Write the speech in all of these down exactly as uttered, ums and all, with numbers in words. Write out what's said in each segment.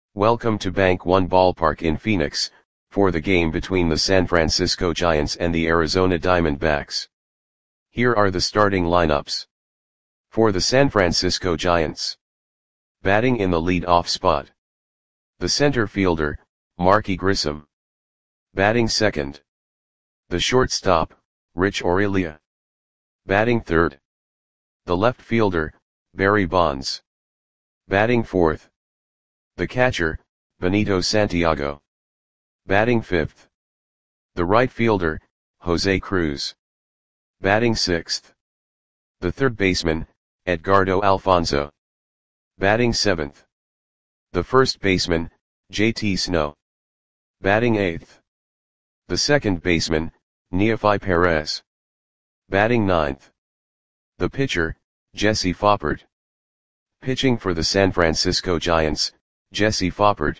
Welcome to Bank One Ballpark in Phoenix, for the game between the San Francisco Giants and the Arizona Diamondbacks. Here are the starting lineups. For the San Francisco Giants. Batting in the lead-off spot. The center fielder, Marky Grissom. Batting second. The shortstop, Rich Aurelia. Batting third. The left fielder, Barry Bonds. Batting fourth. The catcher, Benito Santiago. Batting fifth. The right fielder, Jose Cruz. Batting sixth. The third baseman, Edgardo Alfonzo. Batting seventh. The first baseman, J T Snow. Batting eighth. The second baseman, Neefi Perez. Batting ninth. The pitcher, Jesse Foppert. Pitching for the San Francisco Giants, Jesse Foppert.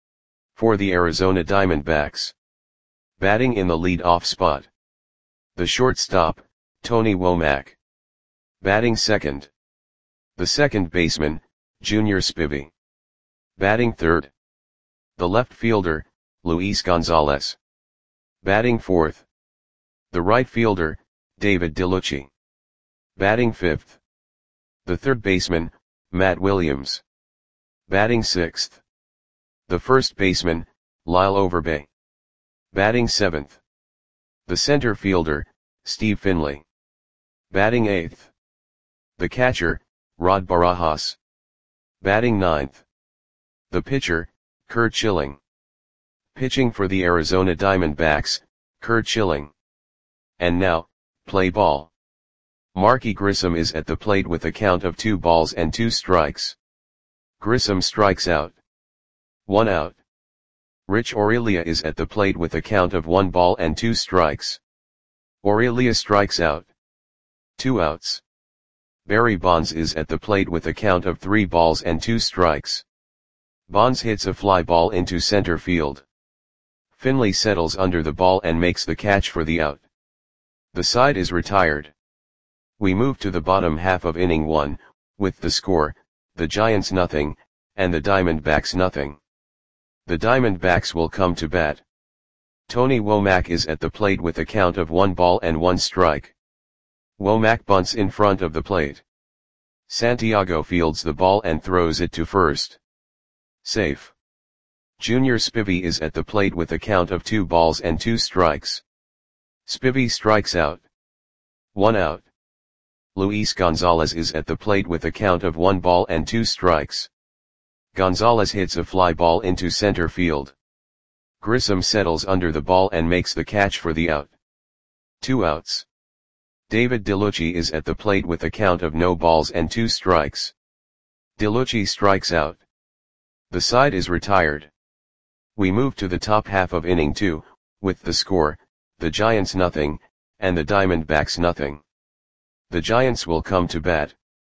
For the Arizona Diamondbacks. Batting in the lead-off spot. The shortstop, Tony Womack. Batting second. The second baseman, Junior Spivey. Batting third. The left fielder, Luis Gonzalez. Batting fourth. The right fielder, David DeLucci. Batting fifth. The third baseman, Matt Williams. Batting sixth. The first baseman, Lyle Overbay. Batting seventh. The center fielder, Steve Finley. Batting eighth. The catcher, Rod Barajas. Batting ninth. The pitcher, Curt Schilling. Pitching for the Arizona Diamondbacks, Curt Schilling. And now, play ball. Marky Grissom is at the plate with a count of two balls and two strikes. Grissom strikes out. One out. Rich Aurelia is at the plate with a count of one ball and two strikes. Aurelia strikes out. Two outs. Barry Bonds is at the plate with a count of three balls and two strikes. Bonds hits a fly ball into center field. Finley settles under the ball and makes the catch for the out. The side is retired. We move to the bottom half of inning one, with the score, the Giants nothing, and the Diamondbacks nothing. The Diamondbacks will come to bat. Tony Womack is at the plate with a count of one ball and one strike. Womack bunts in front of the plate. Santiago fields the ball and throws it to first. Safe. Junior Spivey is at the plate with a count of two balls and two strikes. Spivey strikes out. One out. Luis Gonzalez is at the plate with a count of one ball and two strikes. Gonzalez hits a fly ball into center field. Grissom settles under the ball and makes the catch for the out. Two outs. David DeLucci is at the plate with a count of no balls and two strikes. DeLucci strikes out. The side is retired. We move to the top half of inning two, with the score, the Giants nothing, and the Diamondbacks nothing. The Giants will come to bat.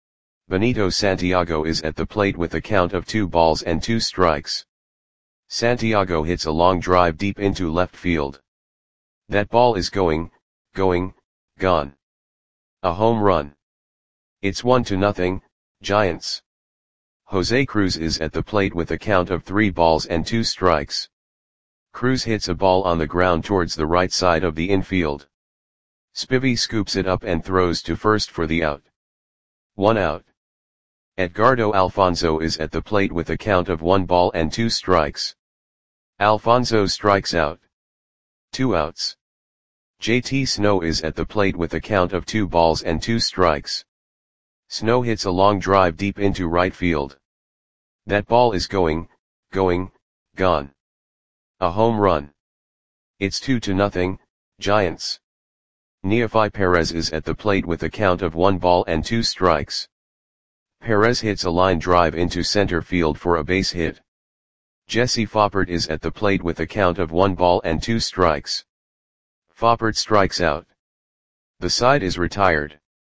Benito Santiago is at the plate with a count of two balls and two strikes. Santiago hits a long drive deep into left field. That ball is going, going, gone. A home run. It's one to nothing, Giants. Jose Cruz is at the plate with a count of three balls and two strikes. Cruz hits a ball on the ground towards the right side of the infield. Spivey scoops it up and throws to first for the out. One out. Edgardo Alfonzo is at the plate with a count of one ball and two strikes. Alfonzo strikes out. Two outs. J T Snow is at the plate with a count of two balls and two strikes. Snow hits a long drive deep into right field. That ball is going, going, gone. A home run. It's two to nothing, Giants. Neefi Perez is at the plate with a count of one ball and two strikes. Perez hits a line drive into center field for a base hit. Jesse Foppert is at the plate with a count of one ball and two strikes. Foppert strikes out. The side is retired.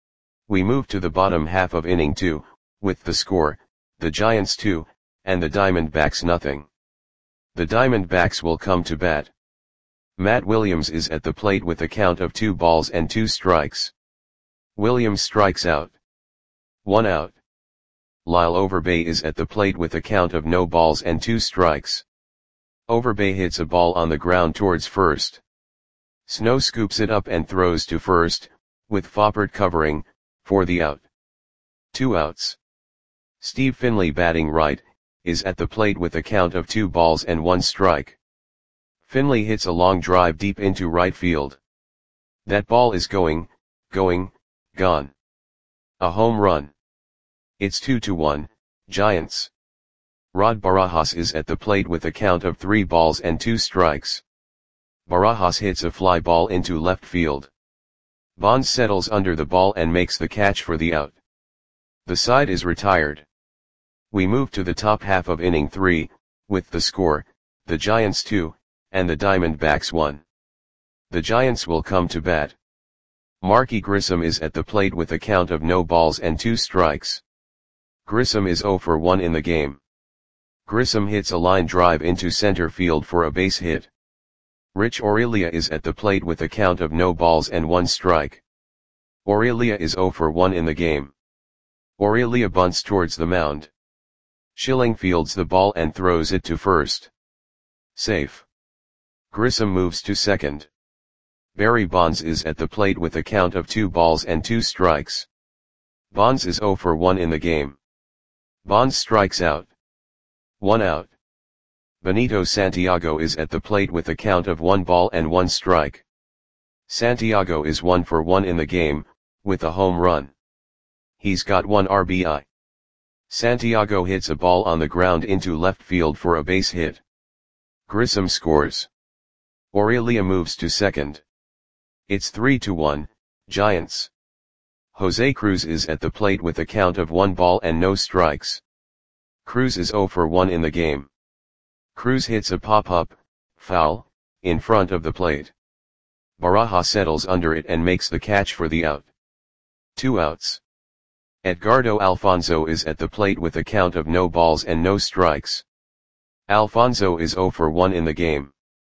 We move to the bottom half of inning two, with the score, the Giants two, and the Diamondbacks nothing. The Diamondbacks will come to bat. Matt Williams is at the plate with a count of two balls and two strikes. Williams strikes out. One out. Lyle Overbay is at the plate with a count of no balls and two strikes. Overbay hits a ball on the ground towards first. Snow scoops it up and throws to first, with Foppert covering, for the out. Two outs. Steve Finley batting right, is at the plate with a count of two balls and one strike. Finley hits a long drive deep into right field. That ball is going, going, gone. A home run. It's two to one, Giants. Rod Barajas is at the plate with a count of three balls and two strikes. Barajas hits a fly ball into left field. Bonds settles under the ball and makes the catch for the out. The side is retired. We move to the top half of inning three, with the score, the Giants two, and the Diamondbacks one. The Giants will come to bat. Marky Grissom is at the plate with a count of no balls and two strikes. Grissom is oh for one in the game. Grissom hits a line drive into center field for a base hit. Rich Aurelia is at the plate with a count of no balls and one strike. Aurelia is oh for one in the game. Aurelia bunts towards the mound. Schilling fields the ball and throws it to first. Safe. Grissom moves to second. Barry Bonds is at the plate with a count of two balls and two strikes. Bonds is oh for one in the game. Bonds strikes out. One out. Benito Santiago is at the plate with a count of one ball and one strike. Santiago is one for one in the game, with a home run. He's got one R B I. Santiago hits a ball on the ground into left field for a base hit. Grissom scores. Aurelia moves to second. It's three to one, Giants. Jose Cruz is at the plate with a count of one ball and no strikes. Cruz is oh for one in the game. Cruz hits a pop-up, foul, in front of the plate. Barajas settles under it and makes the catch for the out. Two outs. Edgardo Alfonzo is at the plate with a count of no balls and no strikes. Alfonzo is oh for one in the game.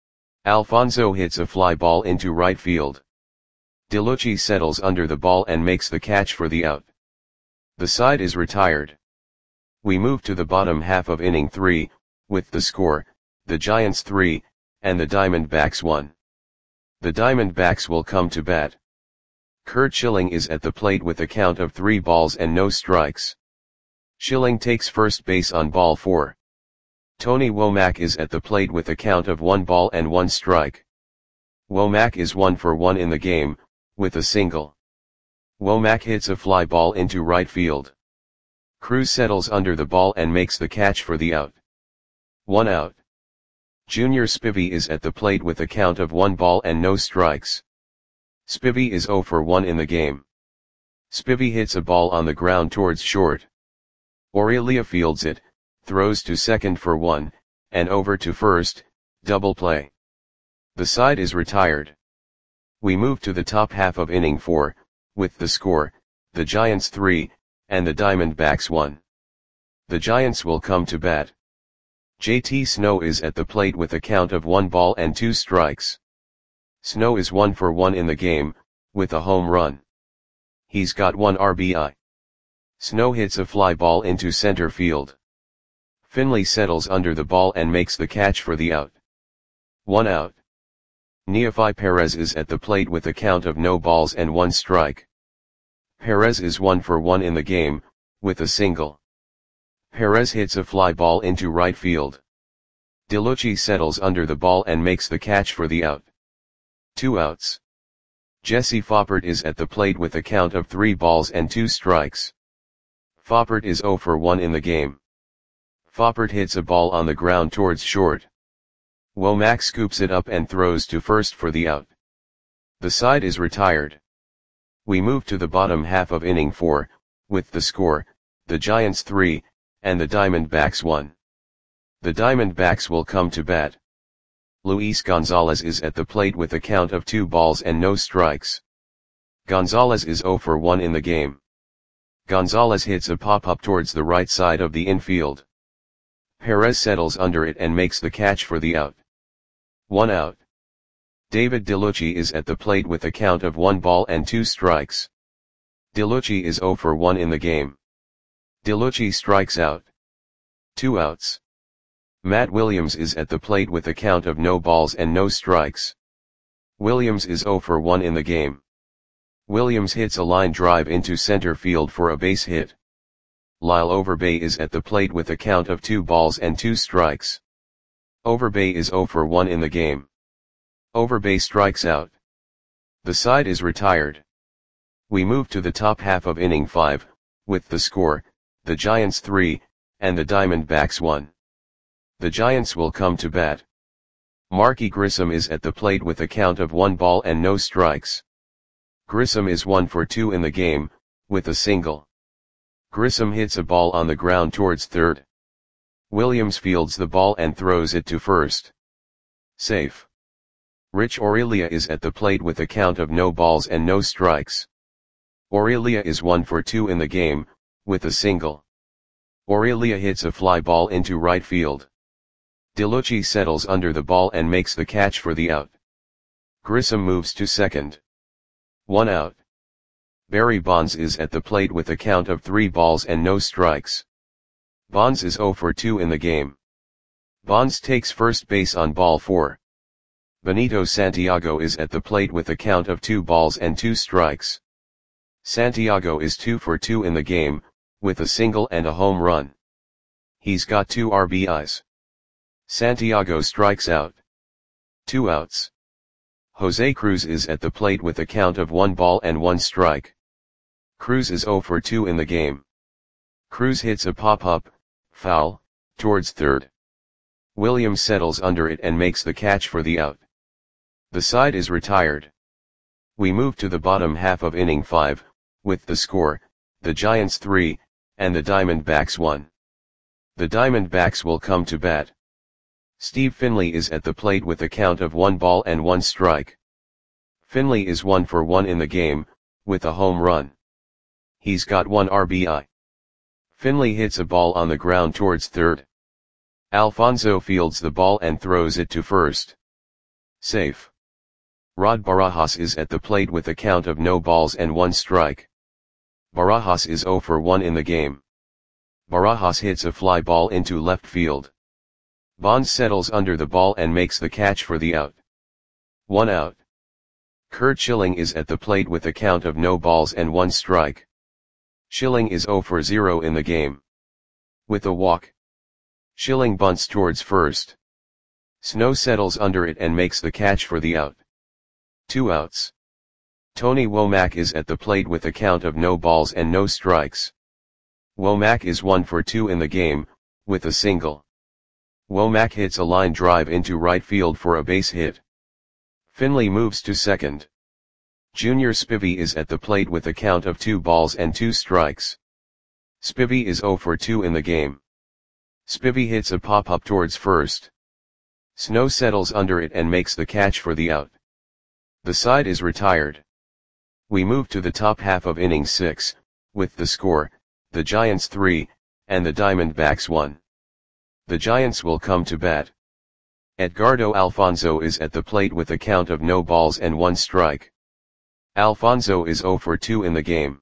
Alfonzo hits a fly ball into right field. DeLucci settles under the ball and makes the catch for the out. The side is retired. We move to the bottom half of inning three, with the score, the Giants three, and the Diamondbacks one. The Diamondbacks will come to bat. Curt Schilling is at the plate with a count of three balls and no strikes. Schilling takes first base on ball four. Tony Womack is at the plate with a count of one ball and one strike. Womack is one for one in the game, with a single. Womack hits a fly ball into right field. Cruz settles under the ball and makes the catch for the out. One out. Junior Spivey is at the plate with a count of one ball and no strikes. Spivey is oh for one in the game. Spivey hits a ball on the ground towards short. Aurelia fields it, throws to second for one, and over to first, double play. The side is retired. We move to the top half of inning four, with the score, the Giants three, and the Diamondbacks one. The Giants will come to bat. J T Snow is at the plate with a count of one ball and two strikes. Snow is one for one in the game, with a home run. He's got one R B I. Snow hits a fly ball into center field. Finley settles under the ball and makes the catch for the out. One out. Neofi Perez is at the plate with a count of no balls and one strike. Perez is one for one in the game, with a single. Perez hits a fly ball into right field. DeLucci settles under the ball and makes the catch for the out. Two outs. Jesse Foppert is at the plate with a count of three balls and two strikes. Foppert is oh for one in the game. Foppert hits a ball on the ground towards short. Womack scoops it up and throws to first for the out. The side is retired. We move to the bottom half of inning four, with the score, the Giants three, and the Diamondbacks one. The Diamondbacks will come to bat. Luis Gonzalez is at the plate with a count of two balls and no strikes. Gonzalez is oh for one in the game. Gonzalez hits a pop-up towards the right side of the infield. Perez settles under it and makes the catch for the out. One out. David DeLucci is at the plate with a count of one ball and two strikes. DeLucci is oh for one in the game. DeLucci strikes out. Two outs. Matt Williams is at the plate with a count of no balls and no strikes. Williams is zero for one in the game. Williams hits a line drive into center field for a base hit. Lyle Overbay is at the plate with a count of two balls and two strikes. Overbay is zero for one in the game. Overbay strikes out. The side is retired. We move to the top half of inning five, with the score, the Giants three, and the Diamondbacks one. The Giants will come to bat. Marky Grissom is at the plate with a count of one ball and no strikes. Grissom is one for two in the game, with a single. Grissom hits a ball on the ground towards third. Williams fields the ball and throws it to first. Safe. Rich Aurelia is at the plate with a count of no balls and no strikes. Aurelia is one for two in the game, with a single. Aurelia hits a fly ball into right field. DeLucci settles under the ball and makes the catch for the out. Grissom moves to second. One out. Barry Bonds is at the plate with a count of three balls and no strikes. Bonds is zero for two in the game. Bonds takes first base on ball four. Benito Santiago is at the plate with a count of two balls and two strikes. Santiago is two for two in the game, with a single and a home run. He's got two R B Is. Santiago strikes out. Two outs. Jose Cruz is at the plate with a count of one ball and one strike. Cruz is zero for two in the game. Cruz hits a pop-up, foul, towards third. Williams settles under it and makes the catch for the out. The side is retired. We move to the bottom half of inning five, with the score, the Giants three, and the Diamondbacks one. The Diamondbacks will come to bat. Steve Finley is at the plate with a count of one ball and one strike. Finley is one for one in the game, with a home run. He's got one R B I. Finley hits a ball on the ground towards third. Alfonso fields the ball and throws it to first. Safe. Rod Barajas is at the plate with a count of no balls and one strike. Barajas is zero for one in the game. Barajas hits a fly ball into left field. Bonds settles under the ball and makes the catch for the out. One out. Curt Schilling is at the plate with a count of no balls and one strike. Schilling is zero for zero in the game. With a walk. Schilling bunts towards first. Snow settles under it and makes the catch for the out. Two outs. Tony Womack is at the plate with a count of no balls and no strikes. Womack is one for two in the game, with a single. Womack hits a line drive into right field for a base hit. Finley moves to second. Junior Spivey is at the plate with a count of two balls and two strikes. Spivey is zero for two in the game. Spivey hits a pop-up towards first. Snow settles under it and makes the catch for the out. The side is retired. We move to the top half of inning six, with the score, the Giants three, and the Diamondbacks one. The Giants will come to bat. Edgardo Alfonzo is at the plate with a count of no balls and one strike. Alfonzo is zero for two in the game.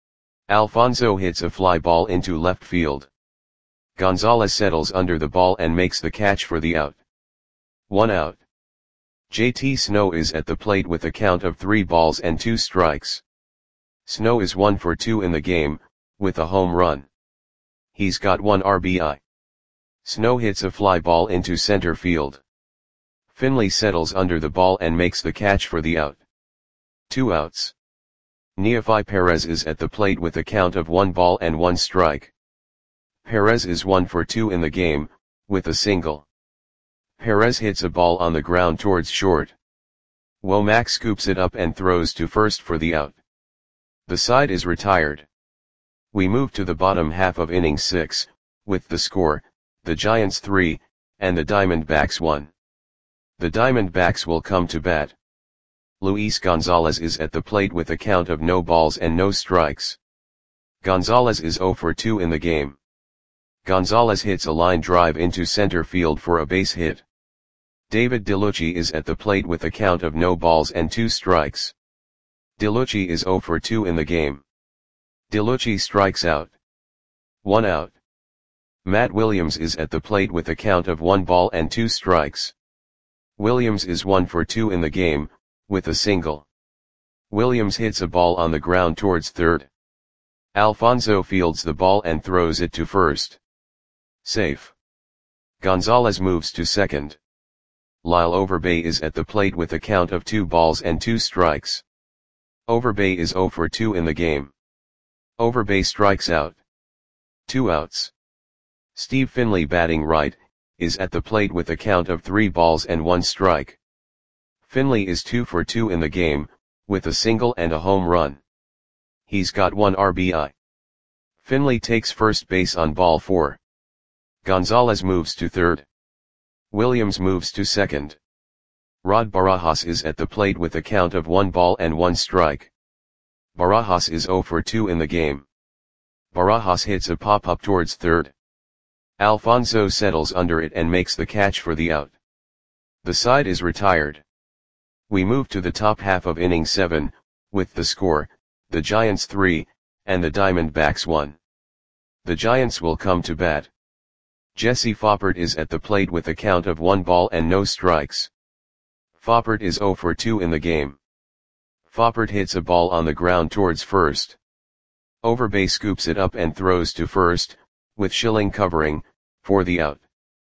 Alfonzo hits a fly ball into left field. Gonzalez settles under the ball and makes the catch for the out. One out. J T Snow is at the plate with a count of three balls and two strikes. Snow is one for two in the game, with a home run. He's got one R B I. Snow hits a fly ball into center field. Finley settles under the ball and makes the catch for the out. Two outs. Neofi Perez is at the plate with a count of one ball and one strike. Perez is one for two in the game, with a single. Perez hits a ball on the ground towards short. Womack scoops it up and throws to first for the out. The side is retired. We move to the bottom half of inning six, with the score, the Giants three, and the Diamondbacks one. The Diamondbacks will come to bat. Luis Gonzalez is at the plate with a count of no balls and no strikes. Gonzalez is zero for two in the game. Gonzalez hits a line drive into center field for a base hit. David DeLucci is at the plate with a count of no balls and two strikes. DeLucci is zero for two in the game. DeLucci strikes out. One out. Matt Williams is at the plate with a count of one ball and two strikes. Williams is one for two in the game, with a single. Williams hits a ball on the ground towards third. Alfonso fields the ball and throws it to first. Safe. Gonzalez moves to second. Lyle Overbay is at the plate with a count of two balls and two strikes. Overbay is zero for two in the game. Overbay strikes out. Two outs. Steve Finley, batting right, is at the plate with a count of three balls and one strike. Finley is two for two in the game, with a single and a home run. He's got one R B I. Finley takes first base on ball four. Gonzalez moves to third. Williams moves to second. Rod Barajas is at the plate with a count of one ball and one strike. Barajas is zero for two in the game. Barajas hits a pop-up towards third. Alfonso settles under it and makes the catch for the out. The side is retired. We move to the top half of inning seven, with the score, the Giants three, and the Diamondbacks one. The Giants will come to bat. Jesse Foppert is at the plate with a count of one ball and no strikes. Foppert is zero for two in the game. Foppert hits a ball on the ground towards first. Overbay scoops it up and throws to first, with Schilling covering, for the out.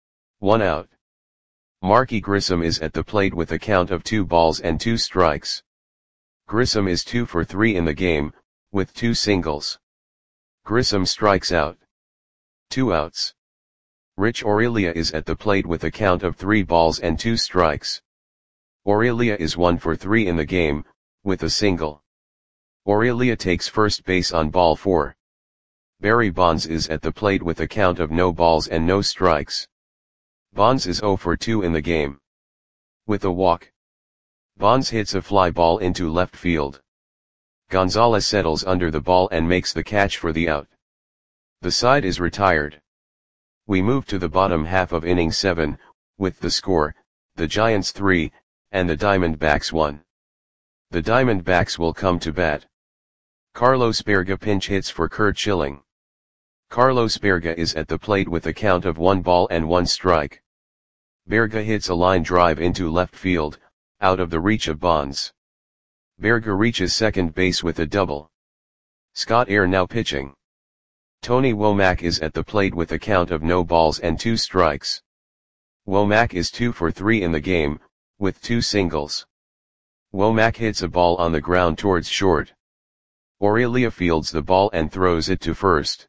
One out. Marky Grissom is at the plate with a count of two balls and two strikes. Grissom is two for three in the game, with two singles. Grissom strikes out. Two outs. Rich Aurelia is at the plate with a count of three balls and two strikes. Aurelia is one for three in the game, with a single. Aurelia takes first base on ball four. Barry Bonds is at the plate with a count of no balls and no strikes. Bonds is zero for two in the game. With a walk. Bonds hits a fly ball into left field. Gonzalez settles under the ball and makes the catch for the out. The side is retired. We move to the bottom half of inning seven, with the score, the Giants three, and the Diamondbacks one. The Diamondbacks will come to bat. Carlos Berga pinch hits for Curt Schilling. Carlos Berga is at the plate with a count of one ball and one strike. Berga hits a line drive into left field, out of the reach of Bonds. Berga reaches second base with a double. Scott Air now pitching. Tony Womack is at the plate with a count of no balls and two strikes. Womack is two for three in the game, with two singles. Womack hits a ball on the ground towards short. Aurelia fields the ball and throws it to first.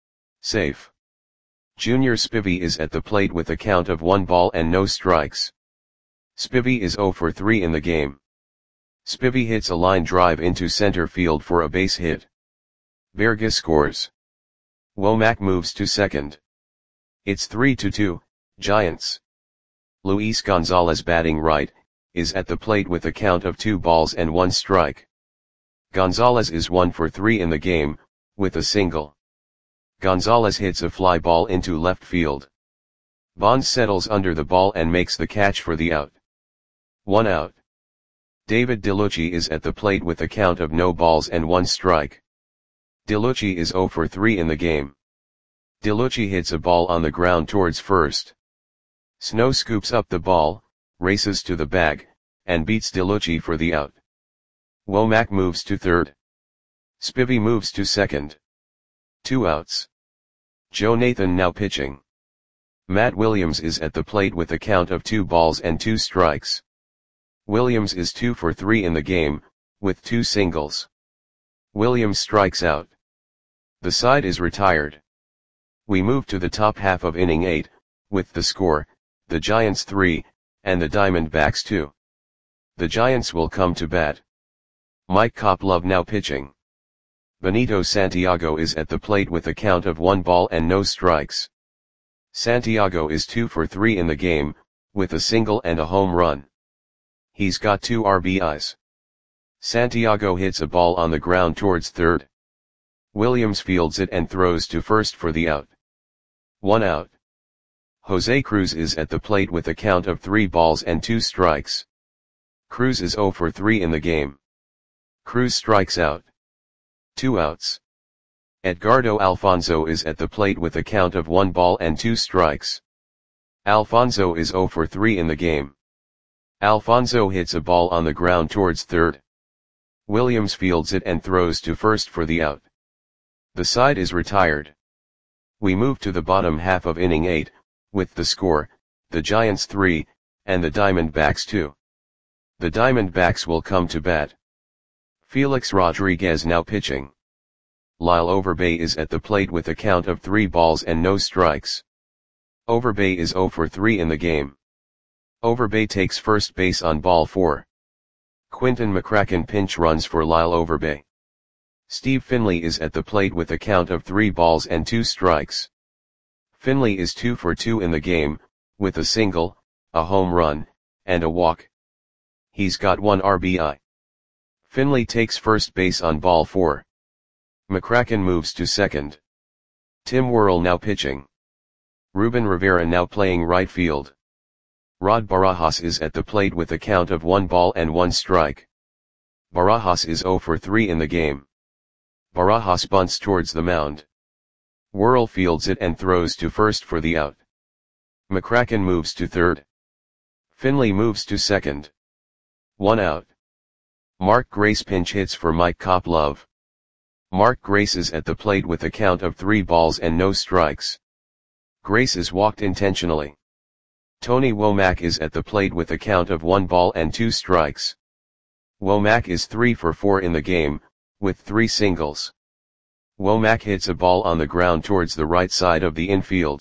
Safe. Junior Spivey is at the plate with a count of one ball and no strikes. Spivey is zero for three in the game. Spivey hits a line drive into center field for a base hit. Berga scores. Womack moves to second. It's three to two, Giants. Luis Gonzalez, batting right, is at the plate with a count of two balls and one strike. Gonzalez is one for three in the game, with a single. Gonzalez hits a fly ball into left field. Bonds settles under the ball and makes the catch for the out. One out. David DeLucci is at the plate with a count of no balls and one strike. DeLucci is zero for three in the game. DeLucci hits a ball on the ground towards first. Snow scoops up the ball, races to the bag, and beats DeLucci for the out. Womack moves to third. Spivey moves to second. Two outs. Joe Nathan now pitching. Matt Williams is at the plate with a count of two balls and two strikes. Williams is two for three in the game, with two singles. Williams strikes out. The side is retired. We move to the top half of inning eight, with the score, the Giants three, and the Diamondbacks two. The Giants will come to bat. Mike Koplov now pitching. Benito Santiago is at the plate with a count of one ball and no strikes. Santiago is two for three in the game, with a single and a home run. He's got two R B Is. Santiago hits a ball on the ground towards third. Williams fields it and throws to first for the out. One out. Jose Cruz is at the plate with a count of three balls and two strikes. Cruz is zero for three in the game. Cruz strikes out. Two outs. Edgardo Alfonso is at the plate with a count of one ball and two strikes. Alfonso is zero for three in the game. Alfonso hits a ball on the ground towards third. Williams fields it and throws to first for the out. The side is retired. We move to the bottom half of inning eight, with the score, the Giants three, and the Diamondbacks two. The Diamondbacks will come to bat. Felix Rodriguez now pitching. Lyle Overbay is at the plate with a count of three balls and no strikes. Overbay is zero for three in the game. Overbay takes first base on ball four. Quinton McCracken pinch runs for Lyle Overbay. Steve Finley is at the plate with a count of three balls and two strikes. Finley is two for two in the game, with a single, a home run, and a walk. He's got one R B I. Finley takes first base on ball four. McCracken moves to second. Tim Worrell now pitching. Ruben Rivera now playing right field. Rod Barajas is at the plate with a count of one ball and one strike. Barajas is zero for three in the game. Barajas bunts towards the mound. Worrell fields it and throws to first for the out. McCracken moves to third. Finley moves to second. One out. Mark Grace pinch hits for Mike Koplove. Mark Grace is at the plate with a count of three balls and no strikes. Grace is walked intentionally. Tony Womack is at the plate with a count of one ball and two strikes. Womack is three for four in the game, with three singles. Womack hits a ball on the ground towards the right side of the infield.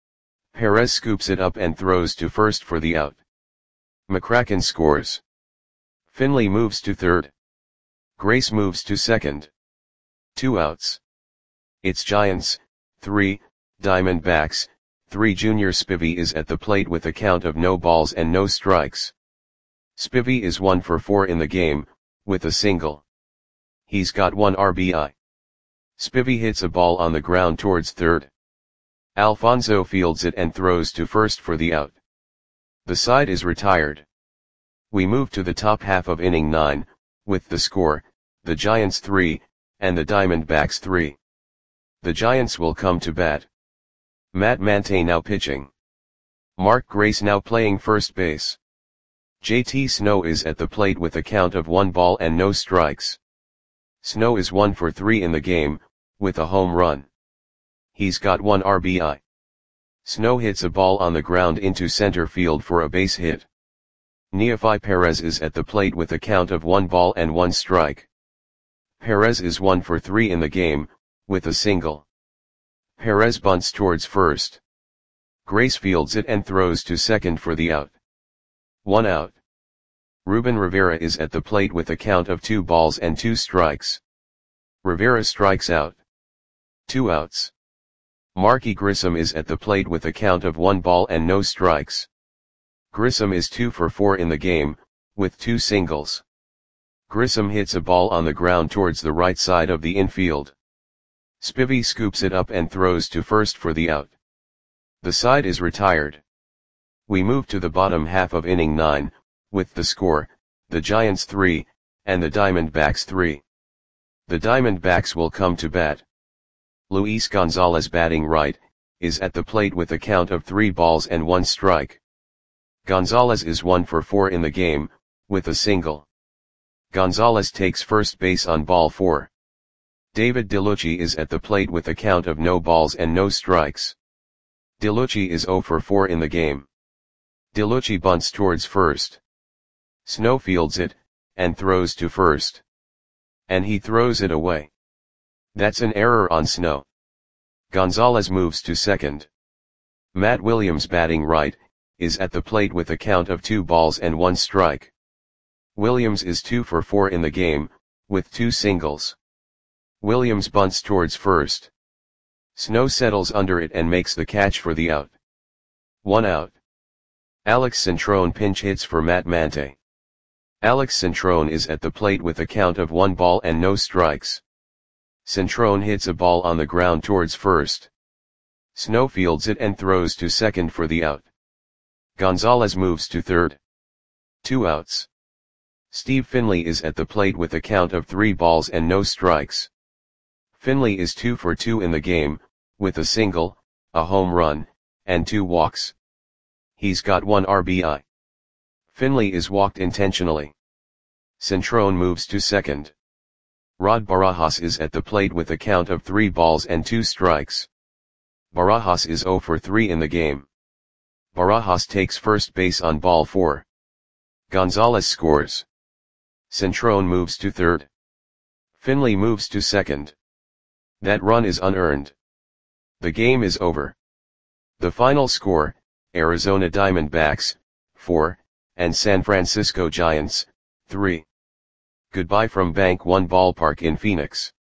Perez scoops it up and throws to first for the out. McCracken scores. Finley moves to third. Grace moves to second. Two outs. It's Giants, three, Diamondbacks, three. Junior Spivey is at the plate with a count of no balls and no strikes. Spivey is one for four in the game, with a single. He's got one R B I. Spivey hits a ball on the ground towards third. Alfonso fields it and throws to first for the out. The side is retired. We move to the top half of inning nine, with the score, the Giants three, and the Diamondbacks three. The Giants will come to bat. Matt Mante now pitching. Mark Grace now playing first base. J T Snow is at the plate with a count of one ball and no strikes. Snow is one for three in the game, with a home run. He's got one R B I. Snow hits a ball on the ground into center field for a base hit. Neofi Perez is at the plate with a count of one ball and one strike. Perez is one for three in the game, with a single. Perez bunts towards first. Grace fields it and throws to second for the out. One out. Ruben Rivera is at the plate with a count of two balls and two strikes. Rivera strikes out. Two outs. Marky Grissom is at the plate with a count of one ball and no strikes. Grissom is two for four in the game, with two singles. Grissom hits a ball on the ground towards the right side of the infield. Spivey scoops it up and throws to first for the out. The side is retired. We move to the bottom half of inning nine, with the score, the Giants three, and the Diamondbacks three. The Diamondbacks will come to bat. Luis Gonzalez batting right, is at the plate with a count of three balls and one strike. Gonzalez is one for four in the game, with a single. Gonzalez takes first base on ball four. David DeLucci is at the plate with a count of no balls and no strikes. DeLucci is zero for four in the game. DeLucci bunts towards first. Snow fields it, and throws to first. And he throws it away. That's an error on Snow. Gonzalez moves to second. Matt Williams batting right, is at the plate with a count of two balls and one strike. Williams is two for four in the game, with two singles. Williams bunts towards first. Snow settles under it and makes the catch for the out. One out. Alex Centrone pinch hits for Matt Mante. Alex Centrone is at the plate with a count of one ball and no strikes. Centrone hits a ball on the ground towards first. Snow fields it and throws to second for the out. Gonzalez moves to third. Two outs. Steve Finley is at the plate with a count of three balls and no strikes. Finley is two for two in the game, with a single, a home run, and two walks. He's got one R B I. Finley is walked intentionally. Centrone moves to second. Rod Barajas is at the plate with a count of three balls and two strikes. Barajas is zero for three in the game. Barajas takes first base on ball four. Gonzalez scores. Centrone moves to third. Finley moves to second. That run is unearned. The game is over. The final score, Arizona Diamondbacks, four, and San Francisco Giants, three. Goodbye from Bank One Ballpark in Phoenix.